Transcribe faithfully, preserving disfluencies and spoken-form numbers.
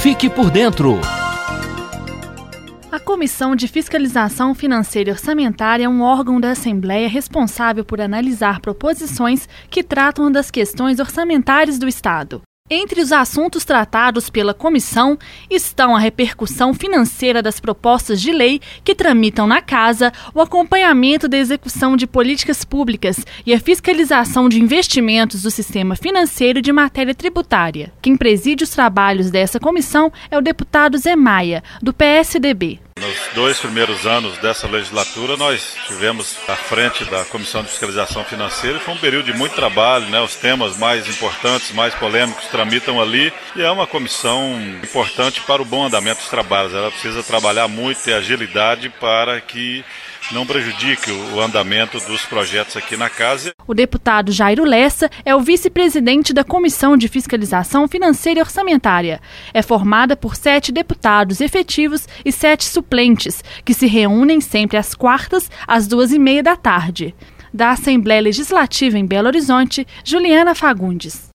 Fique por dentro. A Comissão de Fiscalização Financeira e Orçamentária é um órgão da Assembleia responsável por analisar proposições que tratam das questões orçamentárias do Estado. Entre os assuntos tratados pela comissão estão a repercussão financeira das propostas de lei que tramitam na Casa, o acompanhamento da execução de políticas públicas e a fiscalização de investimentos do sistema financeiro de matéria tributária. Quem preside os trabalhos dessa comissão é o deputado Zé Maia, do P S D B. Nos dois primeiros anos dessa legislatura, nós tivemos à frente da Comissão de Fiscalização Financeira. Foi um período de muito trabalho, né? Os temas mais importantes, mais polêmicos tramitam ali. E é uma comissão importante para o bom andamento dos trabalhos. Ela precisa trabalhar muito, ter agilidade para que não prejudique o andamento dos projetos aqui na Casa. O deputado Jairo Lessa é o vice-presidente da Comissão de Fiscalização Financeira e Orçamentária. É formada por sete deputados efetivos e sete suplentes, que se reúnem sempre às quartas, às duas e meia da tarde. Da Assembleia Legislativa em Belo Horizonte, Juliana Fagundes.